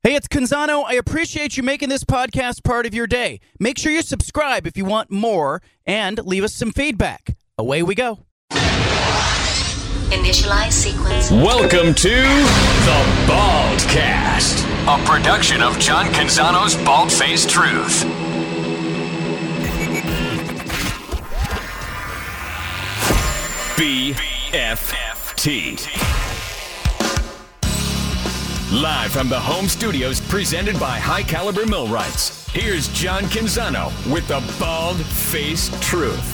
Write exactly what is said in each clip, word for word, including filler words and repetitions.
Hey, it's Canzano. I appreciate you making this podcast part of your day. Make sure you subscribe if you want more and leave us some feedback. Away we go. Initialize sequence. Welcome to The Baldcast, a production of John Canzano's Bald-Faced Truth. B F T. Live from the home studios, presented by High Caliber Millwrights. Here's John Canzano with The Bald-Faced Truth.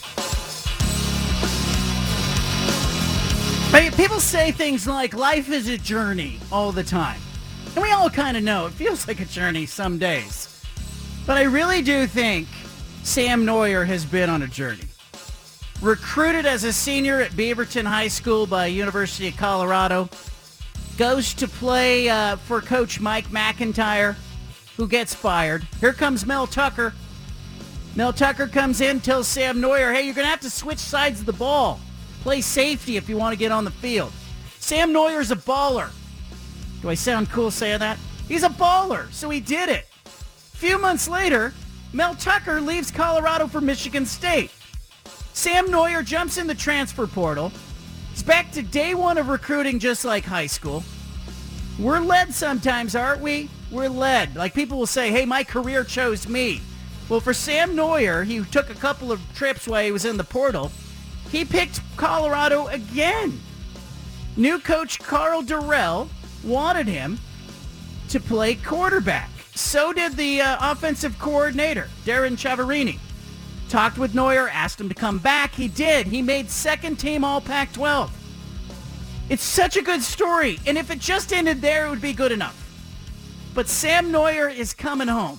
People say things like life is a journey all the time. And we all kind of know it feels like a journey some days. But I really do think Sam Noyer has been on a journey. Recruited as a senior at Beaverton High School by University of Colorado. Goes to play uh, for Coach Mike McIntyre, who gets fired. Here comes Mel Tucker. Mel Tucker comes in, tells Sam Noyer, hey, you're going to have to switch sides of the ball. Play safety if you want to get on the field. Sam Noyer's a baller. Do I sound cool saying that? He's a baller, so he did it. A few months later, Mel Tucker leaves Colorado for Michigan State. Sam Noyer jumps in the transfer portal. It's back to day one of recruiting, just like high school. We're led sometimes, aren't we? We're led. Like people will say, hey, my career chose me. Well, for Sam Noyer, he took a couple of trips while he was in the portal. He picked Colorado again. New coach Karl Dorrell wanted him to play quarterback. So did the uh, offensive coordinator, Darren Chiaverini. Talked with Noyer, asked him to come back. He did. He made second team all Pac twelve. It's such a good story, and if it just ended there, it would be good enough. But Sam Noyer is coming home.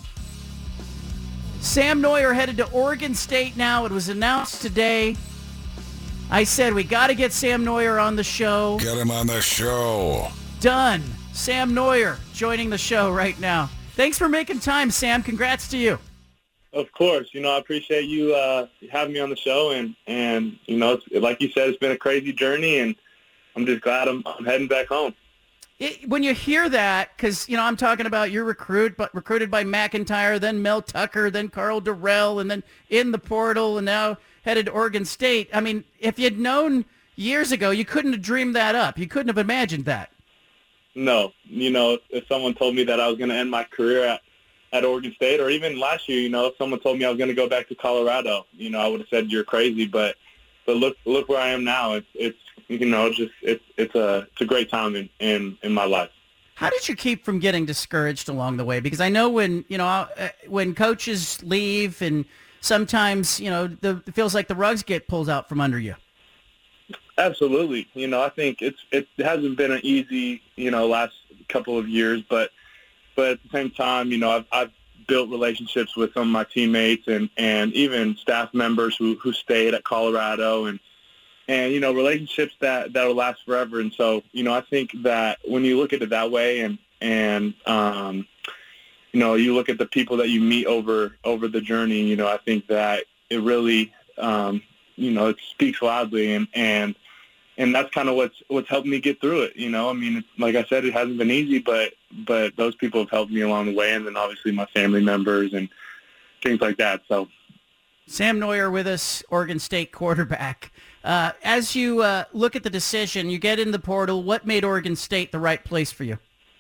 Sam Noyer headed to Oregon State now. It was announced today. I said, we got to get Sam Noyer on the show. Get him on the show. Done. Sam Noyer joining the show right now. Thanks for making time, Sam. Congrats to you. Of course. You know, I appreciate you uh, having me on the show. And, and you know, it's, like you said, it's been a crazy journey, and I'm just glad I'm, I'm heading back home. It, when you hear that, because, you know, I'm talking about your recruit, but recruited by McIntyre, then Mel Tucker, then Karl Dorrell, and then in the portal, and now headed to Oregon State. I mean, if you'd known years ago, you couldn't have dreamed that up. You couldn't have imagined that. No. You know, if someone told me that I was going to end my career at, at Oregon State, or even last year, you know, if someone told me I was going to go back to Colorado, you know, I would have said you're crazy. But but look look where I am now. It's it's you know just it's it's a it's a great time in, in, in my life. How did you keep from getting discouraged along the way? Because I know when you know uh, when coaches leave, and sometimes you know the, it feels like the rugs get pulled out from under you. Absolutely. You know, I think it's it hasn't been an easy you know last couple of years, but. But at the same time, you know, I've, I've built relationships with some of my teammates and, and even staff members who, who stayed at Colorado and, and, you know, relationships that, that will last forever. And so, you know, I think that when you look at it that way and, and um, you know, you look at the people that you meet over, over the journey, you know, I think that it really, um, you know, it speaks loudly and, and, And that's kind of what's what's helped me get through it. You know, I mean, like I said, it hasn't been easy, but but those people have helped me along the way, and then obviously my family members and things like that. So, Sam Noyer with us, Oregon State quarterback. Uh, as you uh, look at the decision, you get in the portal. What made Oregon State the right place for you?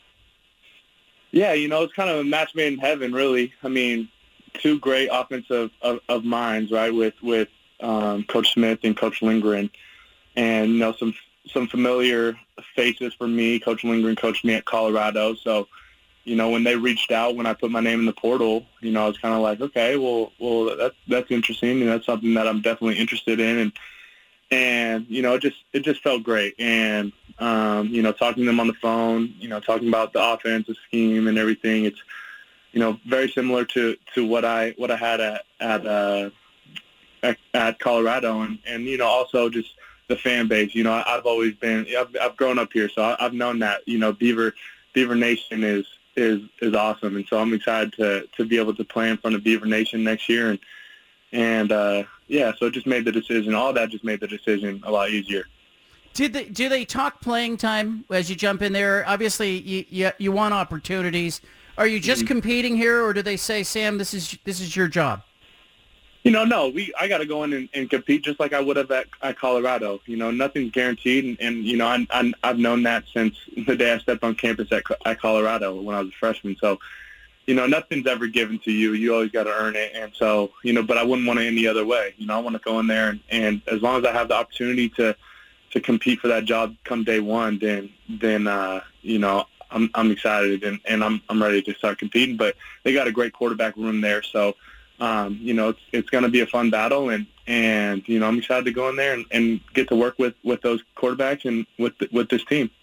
Yeah, you know, it's kind of a match made in heaven, really. I mean, two great offensive of, of minds, right, with with um, Coach Smith and Coach Lindgren. And, you know, some some familiar faces for me. Coach Lindgren coached me at Colorado. So, you know, when they reached out, when I put my name in the portal, you know, I was kind of like, okay, well, well, that's that's interesting, and that's something that I'm definitely interested in. And, and you know, it just it just felt great. And, um, you know, talking to them on the phone, you know, talking about the offensive scheme and everything, it's, you know, very similar to, to what I what I had at at, uh, at, at Colorado. And, and, you know, also just the fan base. You know, I've always been, I've, I've grown up here, so I've known that, you know, Beaver, Beaver Nation is, is, is awesome. And so I'm excited to, to be able to play in front of Beaver Nation next year. And, and, uh, yeah, so it just made the decision, all that just made the decision a lot easier. Do they, do they talk playing time as you jump in there? Obviously, you you, you want opportunities. Are you just mm-hmm. competing here, or do they say, Sam, this is this is your job? You know, no, we I got to go in and, and compete just like I would have at, at Colorado. You know, nothing's guaranteed, and, and you know, I, I, I've known that since the day I stepped on campus at, at Colorado when I was a freshman. So, you know, nothing's ever given to you. You always got to earn it, and so, you know, but I wouldn't want it any other way. You know, I want to go in there, and, and as long as I have the opportunity to to compete for that job come day one, then then uh, you know, I'm I'm excited and, and I'm I'm ready to start competing. But they got a great quarterback room there, so. Um, you know, it's it's going to be a fun battle, and, and you know, I'm excited to go in there and, and get to work with, with those quarterbacks and with the, with this team.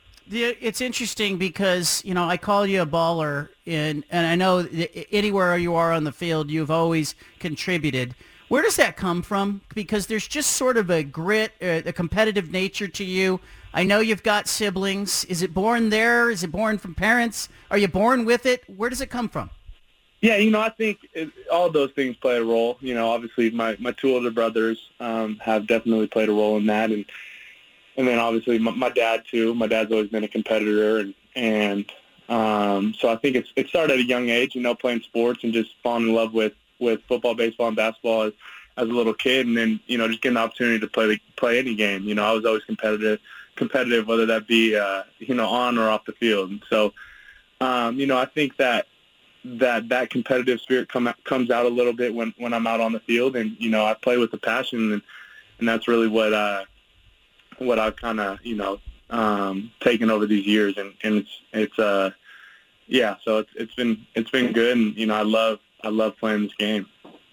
It's interesting because, you know, I call you a baller, and, and I know anywhere you are on the field, you've always contributed. Where does that come from? Because there's just sort of a grit, a competitive nature to you. I know you've got siblings. Is it born there? Is it born from parents? Are you born with it? Where does it come from? Yeah, you know, I think it, all those things play a role. You know, obviously my, my two older brothers um, have definitely played a role in that, and and then obviously my, my dad too. My dad's always been a competitor, and and um, so I think it's it started at a young age. You know, playing sports and just falling in love with, with football, baseball, and basketball as, as a little kid, and then you know just getting the opportunity to play play any game. You know, I was always competitive, competitive whether that be uh, you know on or off the field. And so, um, you know, I think that. that that competitive spirit come out, comes out a little bit when, when I'm out on the field, and you know I play with a passion, and, and that's really what uh what I've kind of you know um, taken over these years, and, and it's it's uh yeah so it's it's been it's been good, and you know I love I love playing this game.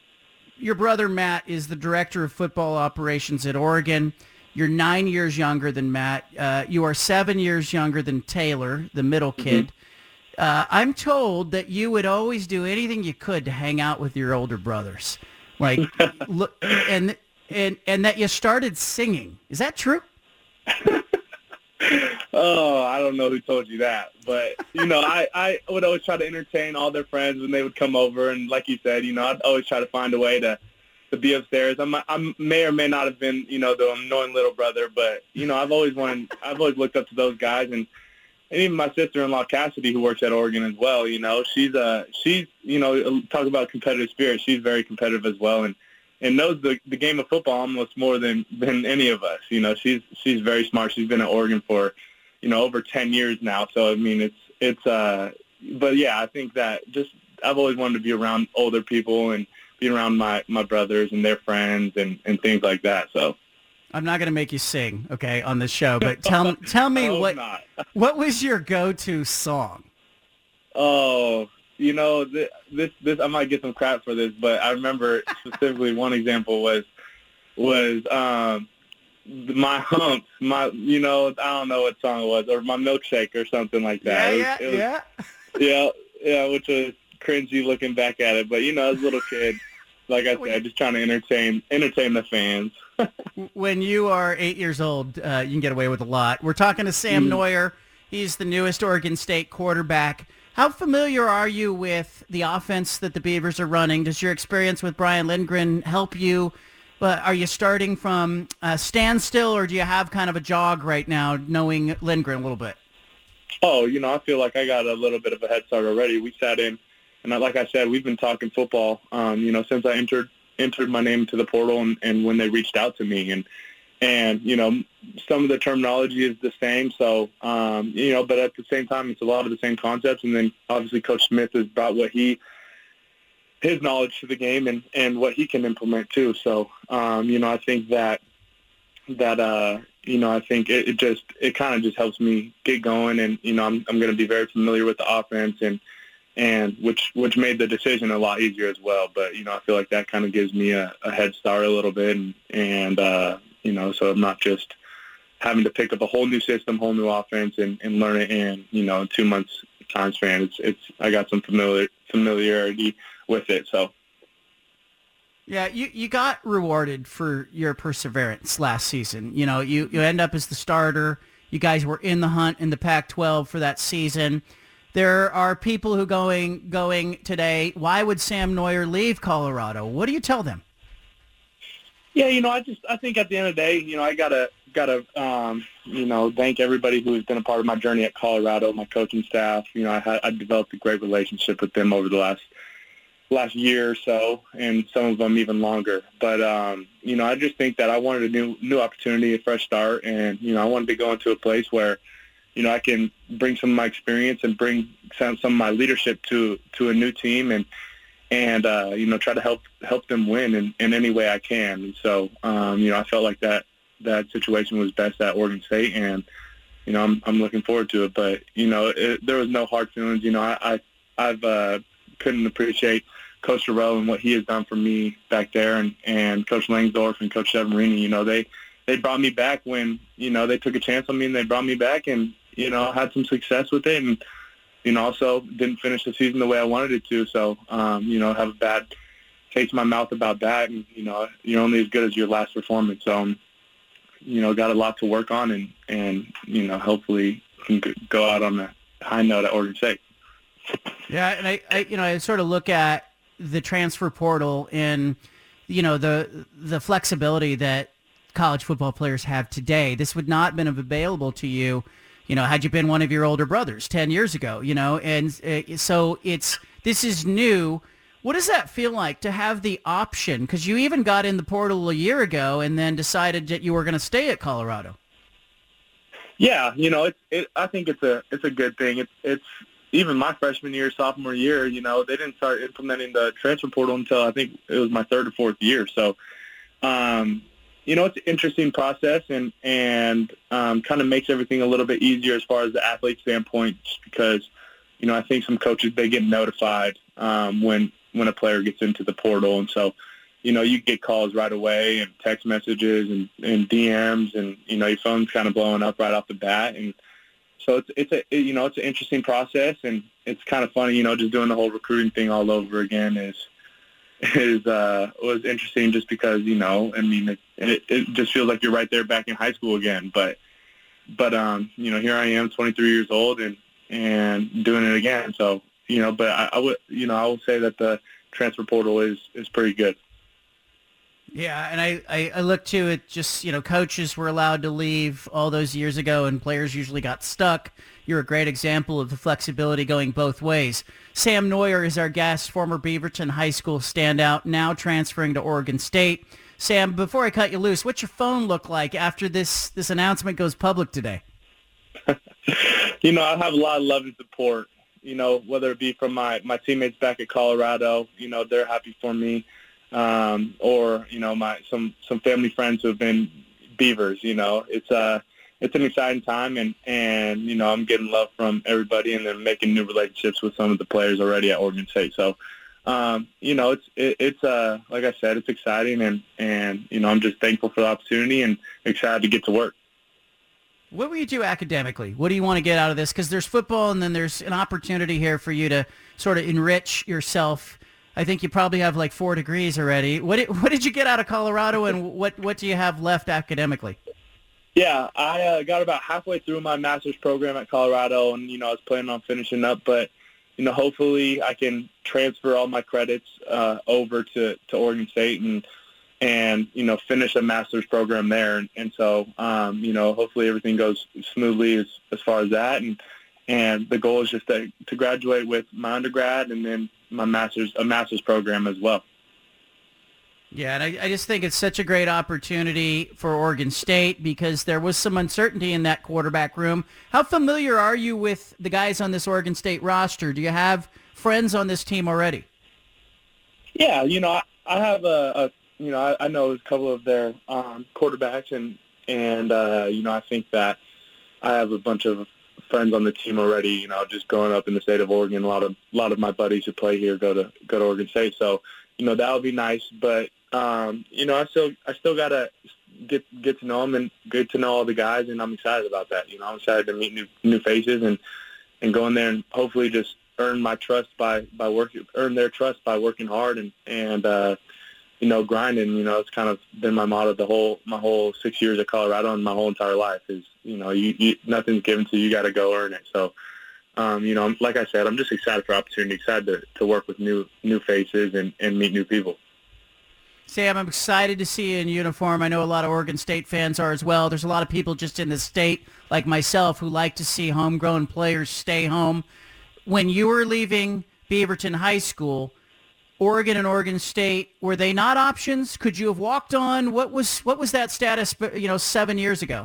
Your brother Matt is the director of football operations at Oregon. You're nine years younger than Matt. Uh, you are seven years younger than Taylor, the middle kid. Mm-hmm. Uh, I'm told that you would always do anything you could to hang out with your older brothers, like look, and and and that you started singing. Is that true? Oh, I don't know who told you that, but you know, I, I would always try to entertain all their friends when they would come over, and like you said, you know, I'd always try to find a way to to be upstairs. I'm, I may or may not have been, you know, the annoying little brother, but you know, I've always wanted, I've always looked up to those guys, and. And even my sister-in-law, Cassidy, who works at Oregon as well, you know, she's, uh, she's you know, talk about competitive spirit. She's very competitive as well, and, and knows the, the game of football almost more than, than any of us. You know, she's she's very smart. She's been at Oregon for, you know, over ten years now. So, I mean, it's, it's uh, but, yeah, I think that just I've always wanted to be around older people and be around my, my brothers and their friends and, and things like that, so. I'm not going to make you sing, okay, on this show, but tell tell me what not. what was your go-to song? Oh, you know, this, this this I might get some crap for this, but I remember specifically one example was was um, my humps, my you know, I don't know what song it was, or my milkshake or something like that. Yeah, it was, yeah, it was, yeah, yeah, which was cringy looking back at it, but you know, as a little kid, like I said, just trying to entertain entertain the fans. When you are eight years old, uh, you can get away with a lot. We're talking to Sam mm. Noyer. He's the newest Oregon State quarterback. How familiar are you with the offense that the Beavers are running? Does your experience with Brian Lindgren help you? Uh, are you starting from a standstill, or do you have kind of a jog right now, knowing Lindgren a little bit? Oh, you know, I feel like I got a little bit of a head start already. We sat in, and like I said, we've been talking football, um, you know, since I entered entered my name into the portal and, and when they reached out to me. And, and, you know, some of the terminology is the same. So, um, you know, but at the same time, it's a lot of the same concepts. And then obviously Coach Smith has brought what he, his knowledge to the game and, and what he can implement too. So, um, you know, I think that, that, uh, you know, I think it, it just, it kind of just helps me get going. And, you know, I'm, I'm going to be very familiar with the offense and, and which which made the decision a lot easier as well. But, you know, I feel like that kind of gives me a, a head start a little bit. And, and uh, you know, so I'm not just having to pick up a whole new system, whole new offense and, and learn it in, you know, two months time span. It's, it's I got some familiar, familiarity with it, so. Yeah, you, you got rewarded for your perseverance last season. You know, you, you end up as the starter. You guys were in the hunt in the Pac twelve for that season. There are people who going going today, why would Sam Noyer leave Colorado? What do you tell them? Yeah, you know, I just I think at the end of the day, you know, I got to got to, um, you know, thank everybody who's been a part of my journey at Colorado, my coaching staff. You know, I had I developed a great relationship with them over the last last year or so, and some of them even longer. But, um, you know, I just think that I wanted a new new opportunity, a fresh start, and, you know, I wanted to go into a place where, you know, I can bring some of my experience and bring some, some of my leadership to to a new team and, and uh, you know, try to help help them win in, in any way I can. And so, um, you know, I felt like that that situation was best at Oregon State, and, you know, I'm I'm looking forward to it. But, you know, it, there was no hard feelings. You know, I, I I've uh, couldn't appreciate Coach Terrell and what he has done for me back there, and, and Coach Langsdorf and Coach Severini. You know, they they brought me back when, you know, they took a chance on me, and they brought me back, and, you know, had some success with it, and, you know, also didn't finish the season the way I wanted it to. So, um, you know, have a bad taste in my mouth about that, and, you know, you're only as good as your last performance. So, um, you know, got a lot to work on, and, and you know, hopefully can go out on a high note at Oregon State. Yeah, and I, I you know, I sort of look at the transfer portal and, you know, the the flexibility that college football players have today. This would not have been available to you, you know, had you been one of your older brothers ten years ago, you know, and uh, so it's, this is new. What does that feel like to have the option? Because you even got in the portal a year ago and then decided that you were going to stay at Colorado. Yeah, you know, it's, it, I think it's a it's a good thing. It's, it's even my freshman year, sophomore year, you know, they didn't start implementing the transfer portal until I think it was my third or fourth year. So, um, you know, it's an interesting process, and, and um, kind of makes everything a little bit easier as far as the athlete standpoint, just because, you know, I think some coaches, they get notified um, when, when a player gets into the portal. And so, you know, you get calls right away, and text messages and, and D Ms, and, you know, your phone's kind of blowing up right off the bat. And so it's, it's a, you know, it's an interesting process, and it's kind of funny, you know, just doing the whole recruiting thing all over again is, is, uh, was interesting, just because, you know, I mean, it, it, it just feels like you're right there back in high school again. But, but, um, you know, here I am, twenty-three years old, and, and doing it again. So, you know, but I, I would, you know, I would say that the transfer portal is, is pretty good. Yeah, and I, I, I look to it, just, you know, coaches were allowed to leave all those years ago, and players usually got stuck. You're a great example of the flexibility going both ways. Sam Noyer is our guest, former Beaverton High School standout, now transferring to Oregon State. Sam, before I cut you loose, what's your phone look like after this, this announcement goes public today? You know, I have a lot of love and support, you know, whether it be from my, my teammates back at Colorado, you know, they're happy for me. Um, or, you know, my some, some family friends who have been Beavers. You know, it's uh it's an exciting time, and, and you know, I'm getting love from everybody, and then making new relationships with some of the players already at Oregon State. So, um, you know, it's it, it's uh like I said, it's exciting, and, and you know, I'm just thankful for the opportunity and excited to get to work. What will you do academically? What do you want to get out of this? Because there's football, and then there's an opportunity here for you to sort of enrich yourself. I think you probably have like four degrees already. What did, what did you get out of Colorado, and what, what do you have left academically? Yeah, I uh, got about halfway through my master's program at Colorado, and, you know, I was planning on finishing up. But, you know, hopefully I can transfer all my credits uh, over to, to Oregon State and, and, you know, finish a master's program there. And, and so, um, you know, hopefully everything goes smoothly as, as far as that. And, and the goal is just to, to graduate with my undergrad, and then my master's, a master's program as well. Yeah, and I, I just think it's such a great opportunity for Oregon State, because there was some uncertainty in that quarterback room. How familiar are you with the guys on this Oregon State roster? Do you have friends on this team already? Yeah, you know, I, I have a, a, you know, I, I know a couple of their um, quarterbacks, and, and uh, you know, I think that I have a bunch of friends on the team already, you know, just growing up in the state of Oregon. A lot of a lot of my buddies who play here go to go to Oregon State. So, you know, that would be nice. But um, you know, I still I still gotta get get to know them and get to know all the guys, and I'm excited about that. You know, I'm excited to meet new new faces and and go in there and hopefully just earn my trust by by working earn their trust by working hard and and uh, you know, grinding. You know, it's kind of been my motto the whole my whole six years at Colorado and my whole entire life is, you know, you, you nothing's given to you, you got to go earn it. So, um, you know, like I said, I'm just excited for opportunity, excited to, to work with new new faces and, and meet new people. Sam, I'm excited to see you in uniform. I know a lot of Oregon State fans are as well. There's a lot of people just in the state, like myself, who like to see homegrown players stay home. When you were leaving Beaverton High School, Oregon and Oregon State, were they not options? Could you have walked on? What was what was that status, you know, seven years ago?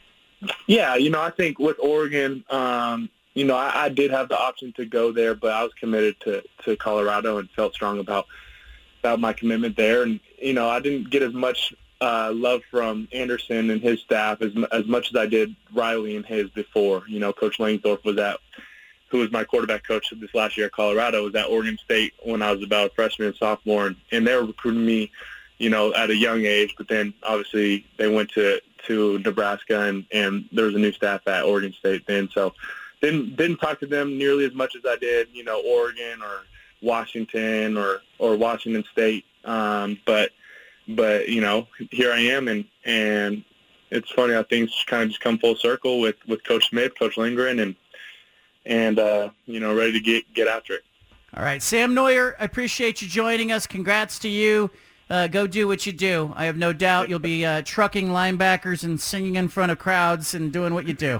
Yeah, you know, I think with Oregon, um, you know, I, I did have the option to go there, but I was committed to, to Colorado and felt strong about about my commitment there. And, you know, I didn't get as much uh, love from Anderson and his staff as as much as I did Riley and his before. You know, Coach Langsdorff was at, who was my quarterback coach this last year at Colorado, was at Oregon State when I was about a freshman and sophomore, and, and they were recruiting me, you know, at a young age. But then obviously they went to, to Nebraska, and, and there was a new staff at Oregon State then. So didn't didn't talk to them nearly as much as I did, you know, Oregon or Washington or, or Washington State. Um, but but you know, here I am, and and it's funny how things kind of just come full circle with, with Coach Smith, Coach Lindgren, and. and, uh, you know, ready to get get after it. All right, Sam Noyer, I appreciate you joining us. Congrats to you. Uh, go do what you do. I have no doubt you'll be uh, trucking linebackers and singing in front of crowds and doing what you do.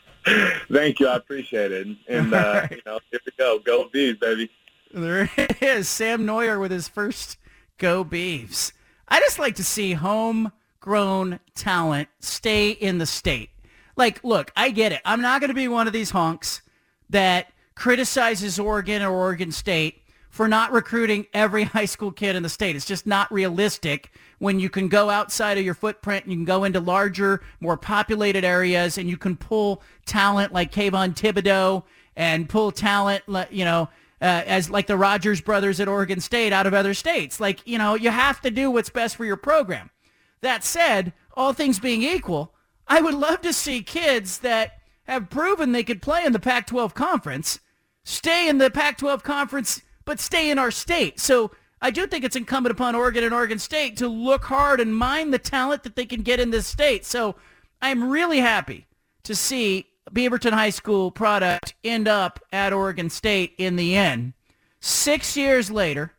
Thank you. I appreciate it. And, uh, right. you know, here we go. Go Beavs, baby. There it is, Sam Noyer with his first Go Beavs. I just like to see homegrown talent stay in the state. Like, look, I get it. I'm not going to be one of these honks that criticizes Oregon or Oregon State for not recruiting every high school kid in the state. It's just not realistic when you can go outside of your footprint and you can go into larger, more populated areas and you can pull talent like Kayvon Thibodeau and pull talent, you know, uh, as like the Rogers brothers at Oregon State out of other states. Like, you know, you have to do what's best for your program. That said, all things being equal, I would love to see kids that have proven they could play in the Pac twelve conference, stay in the Pac twelve conference, but stay in our state. So I do think it's incumbent upon Oregon and Oregon State to look hard and mine the talent that they can get in this state. So I'm really happy to see Beaverton High School product end up at Oregon State in the end. Six years later,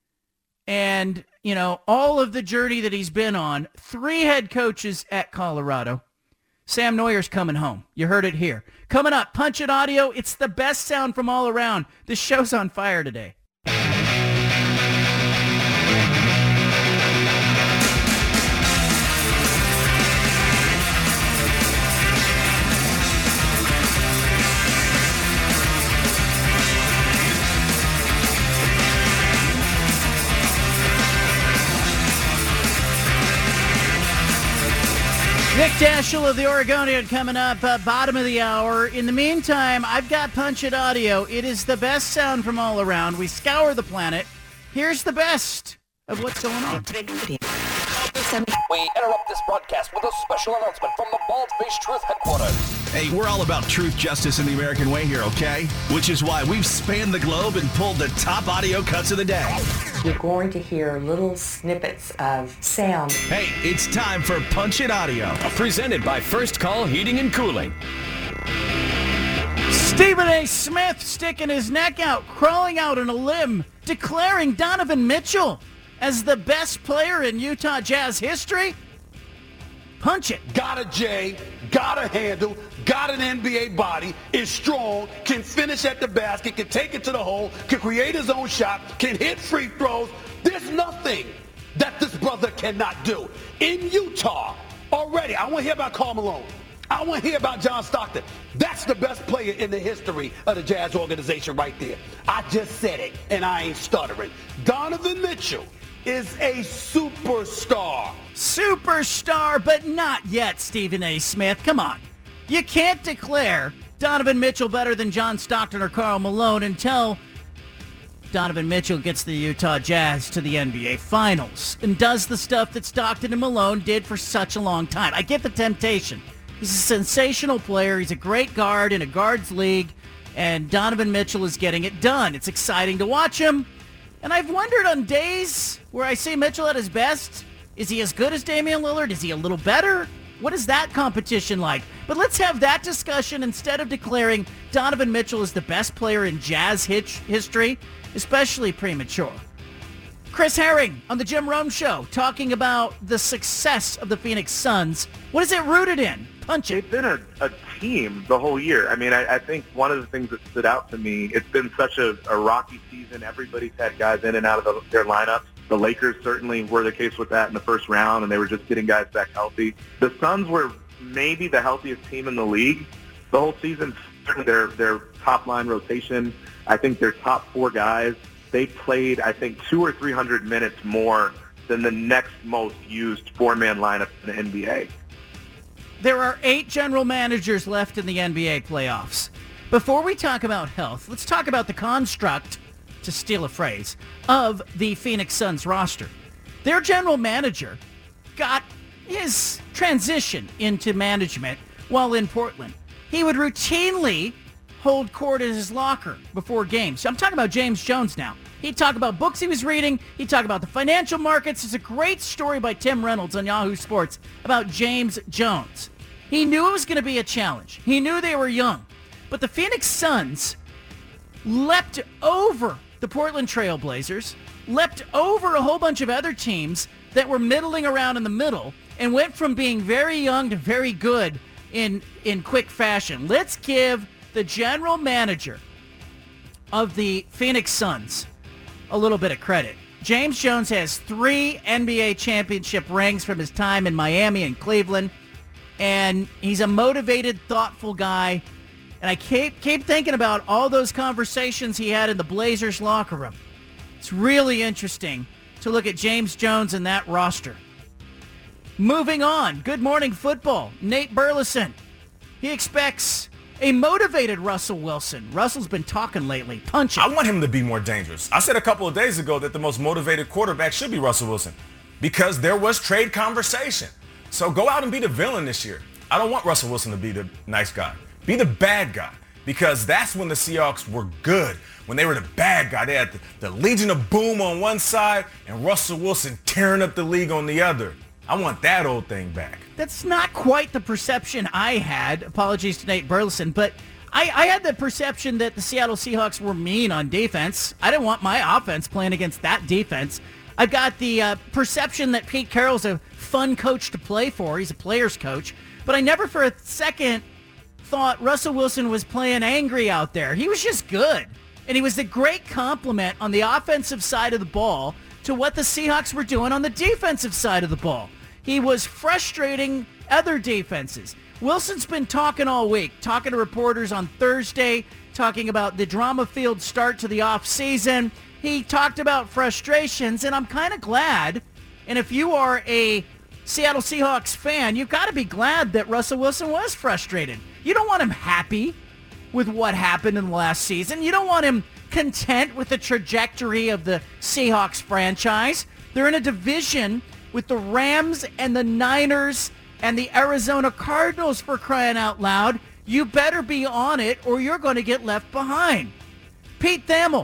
and, you know, all of the journey that he's been on, three head coaches at Colorado. Sam Noyer's coming home. You heard it here. Coming up, Punch It Audio. It's the best sound from all around. This show's on fire today. Nick Daschel of the Oregonian coming up, uh, bottom of the hour. In the meantime, I've got Punch It Audio. It is the best sound from all around. We scour the planet. Here's the best of what's going on. We interrupt this broadcast with a special announcement from the Bald-Faced Truth Headquarters. Hey, we're all about truth, justice, and the American way here, okay? Which is why we've spanned the globe and pulled the top audio cuts of the day. You're going to hear little snippets of sound. Hey, it's time for Punch It Audio. Presented by First Call Heating and Cooling. Stephen A. Smith sticking his neck out, crawling out on a limb, declaring Donovan Mitchell as the best player in Utah Jazz history? Punch it. Got a J, got a handle, got an N B A body, is strong, can finish at the basket, can take it to the hole, can create his own shot, can hit free throws. There's nothing that this brother cannot do. In Utah, already, I want to hear about Karl Malone. I want to hear about John Stockton. That's the best player in the history of the Jazz organization right there. I just said it, and I ain't stuttering. Donovan Mitchell is a superstar. Superstar, but not yet, Stephen A. Smith. Come on. You can't declare Donovan Mitchell better than John Stockton or Karl Malone until Donovan Mitchell gets the Utah Jazz to the N B A Finals and does the stuff that Stockton and Malone did for such a long time. I get the temptation. He's a sensational player. He's a great guard in a guards league, and Donovan Mitchell is getting it done. It's exciting to watch him. And I've wondered on days where I see Mitchell at his best, is he as good as Damian Lillard? Is he a little better? What is that competition like? But let's have that discussion instead of declaring Donovan Mitchell as the best player in Jazz hitch history, especially premature. Chris Herring on the Jim Rome Show, talking about the success of the Phoenix Suns. What is it rooted in? Punch it. They've been a, a team the whole year. I mean, I, I think one of the things that stood out to me, it's been such a, a rocky season. Everybody's had guys in and out of the, their lineups. The Lakers certainly were the case with that in the first round, and they were just getting guys back healthy. The Suns were maybe the healthiest team in the league the whole season. Certainly their, their top-line rotation, I think their top four guys, they played, I think, two or three hundred minutes more than the next most used four-man lineup in the N B A. There are eight general managers left in the N B A playoffs. Before we talk about health, let's talk about the construct, to steal a phrase, of the Phoenix Suns roster. Their general manager got his transition into management while in Portland. He would routinely hold court in his locker before games. I'm talking about James Jones now. He'd talk about books he was reading. He'd talk about the financial markets. There's a great story by Tim Reynolds on Yahoo Sports about James Jones. He knew it was going to be a challenge. He knew they were young. But the Phoenix Suns leapt over the Portland Trail Blazers, leapt over a whole bunch of other teams that were middling around in the middle, and went from being very young to very good in, in quick fashion. Let's give the general manager of the Phoenix Suns a little bit of credit. James Jones has three N B A championship rings from his time in Miami and Cleveland, and he's a motivated, thoughtful guy. And I keep, keep thinking about all those conversations he had in the Blazers locker room. It's really interesting to look at James Jones and that roster. Moving on, Good Morning Football, Nate Burleson. He expects a motivated Russell Wilson. Russell's been talking lately, punching. I want him to be more dangerous. I said a couple of days ago that the most motivated quarterback should be Russell Wilson because there was trade conversation. So go out and be the villain this year. I don't want Russell Wilson to be the nice guy. Be the bad guy because that's when the Seahawks were good. When they were the bad guy, they had the, the Legion of Boom on one side and Russell Wilson tearing up the league on the other. I want that old thing back. That's not quite the perception I had. Apologies to Nate Burleson, but I, I had the perception that the Seattle Seahawks were mean on defense. I didn't want my offense playing against that defense. I've got the uh, perception that Pete Carroll's a fun coach to play for. He's a player's coach. But I never for a second thought Russell Wilson was playing angry out there. He was just good. And he was a great compliment on the offensive side of the ball to what the Seahawks were doing on the defensive side of the ball. He was frustrating other defenses. Wilson's been talking all week, talking to reporters on Thursday, talking about the drama-filled start to the offseason. He talked about frustrations, and I'm kind of glad. And if you are a Seattle Seahawks fan, you've got to be glad that Russell Wilson was frustrated. You don't want him happy with what happened in the last season. You don't want him content with the trajectory of the Seahawks franchise. They're in a division with the Rams and the Niners and the Arizona Cardinals, for crying out loud. You better be on it or you're going to get left behind. Pete Thamel,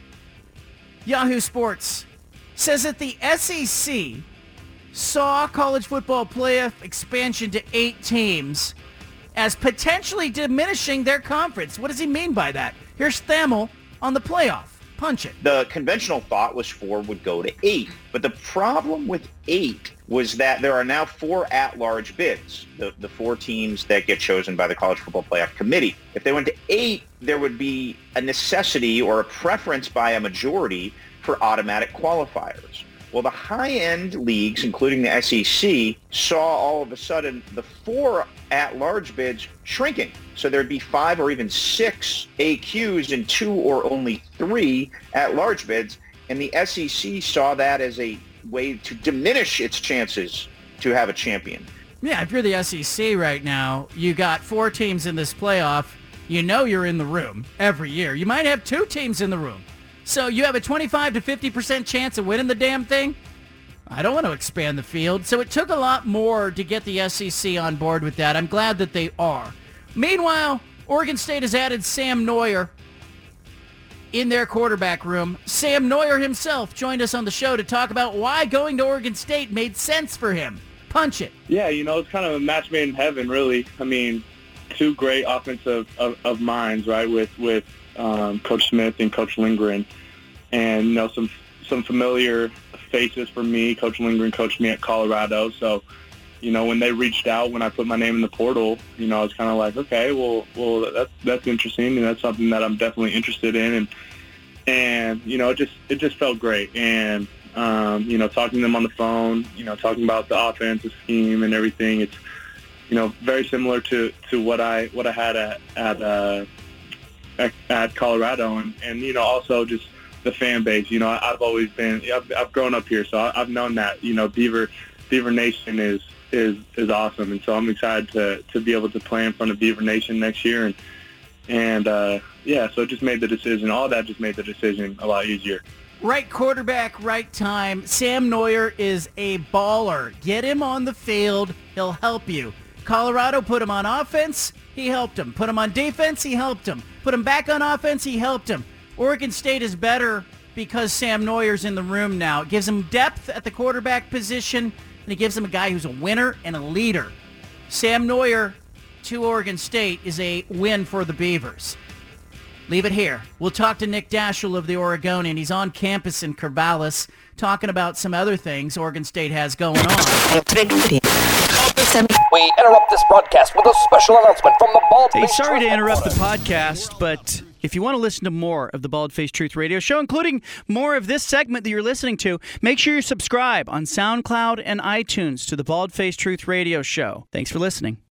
Yahoo Sports, says that the S E C saw college football playoff expansion to eight teams as potentially diminishing their conference. What does he mean by that? Here's Thamel on the playoff. Punch it. The conventional thought was four would go to eight. But the problem with eight was that there are now four at-large bids, the, the four teams that get chosen by the College Football Playoff Committee. If they went to eight, there would be a necessity or a preference by a majority for automatic qualifiers. Well, the high-end leagues, including the S E C, saw all of a sudden the four at-large bids shrinking. So there'd be five or even six A Qs and two or only three at-large bids. And the S E C saw that as a way to diminish its chances to have a champion. Yeah, if you're the S E C right now, you got four teams in this playoff. You know you're in the room every year. You might have two teams in the room. So you have a twenty-five to fifty percent chance of winning the damn thing? I don't want to expand the field. So it took a lot more to get the S E C on board with that. I'm glad that they are. Meanwhile, Oregon State has added Sam Neuer in their quarterback room. Sam Neuer himself joined us on the show to talk about why going to Oregon State made sense for him. Punch it. Yeah, you know, it's kind of a match made in heaven, really. I mean, two great offensive of, of minds, right, with, with um, Coach Smith and Coach Lindgren. And, you know, some some familiar faces for me. Coach Lindgren coached me at Colorado, so you know when they reached out when I put my name in the portal, you know I was kind of like, okay, well, well that's that's interesting, and that's something that I'm definitely interested in, and and you know it just it just felt great, and um, you know talking to them on the phone, you know talking about the offensive scheme and everything, it's you know very similar to, to what I what I had at at, uh, at, at Colorado, and, and you know also just the fan base. You know I, I've always been I've, I've grown up here, so I, I've known that you know Beaver Beaver Nation is is is awesome, and so I'm excited to to be able to play in front of Beaver Nation next year, and and uh, yeah, so it just made the decision. All that just made the decision a lot easier. Right quarterback, right time. Sam Noyer is a baller. Get him on the field, he'll help you. Colorado put him on offense, he helped him. Put him on defense, he helped him. Put him back on offense, he helped him. Oregon State is better because Sam Noyer's in the room now. It gives him depth at the quarterback position, and it gives him a guy who's a winner and a leader. Sam Noyer to Oregon State is a win for the Beavers. Leave it here. We'll talk to Nick Daschel of the Oregonian. He's on campus in Corvallis talking about some other things Oregon State has going on. We interrupt this broadcast with a special announcement from the Bald Hey, Face sorry to Truth interrupt the Headquarters. podcast, but if you want to listen to more of the Bald Face Truth Radio Show, including more of this segment that you're listening to, make sure you subscribe on SoundCloud and iTunes to the Bald Face Truth Radio Show. Thanks for listening.